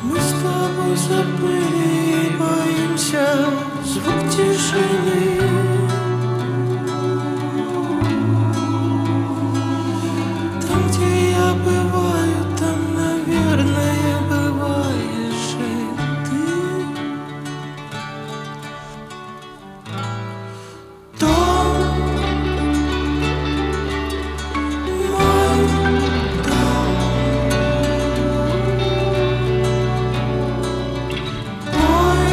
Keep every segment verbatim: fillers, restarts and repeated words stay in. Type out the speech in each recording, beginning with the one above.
Мы с тобой забыли и боимся звук тишины. Там, где я бываю, там, наверное, бываешь и ты. Дом мой, дом мой,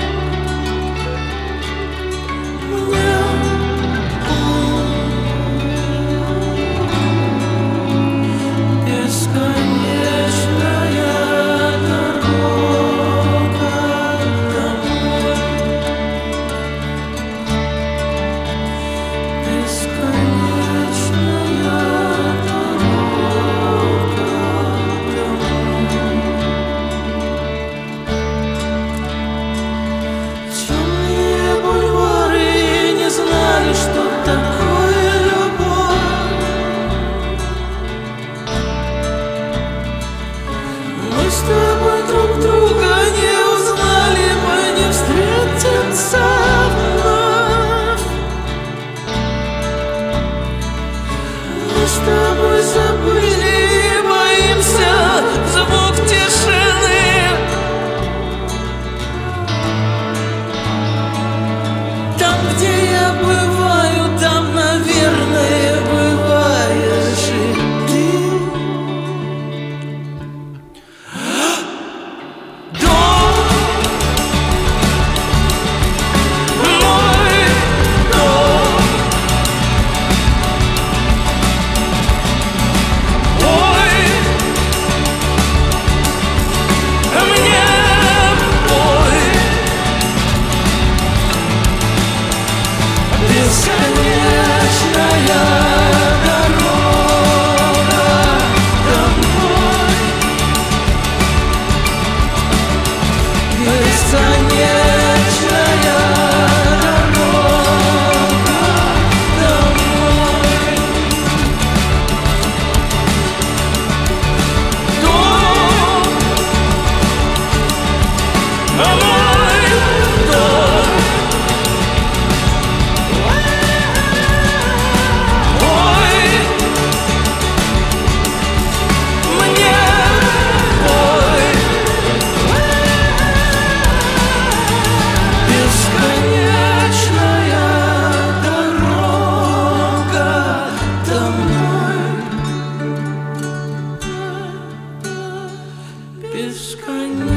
мне бесконечная дорога домой, бесконечная дорога домой. Темные бульвары не знали, что такое любовь. Мы с тобой друг друга не узнали, мы не встретимся вновь. Мы с тобой забыли и боимся звук тишины. Там, где я бываю, там, наверное, бываешь и ты. Дом мой, дом мой, мне мой, бесконечная дорога домой, бесконечная дорога домой. Дом мой, дом мой, мне мой, бесконечная дорога домой, бесконечная.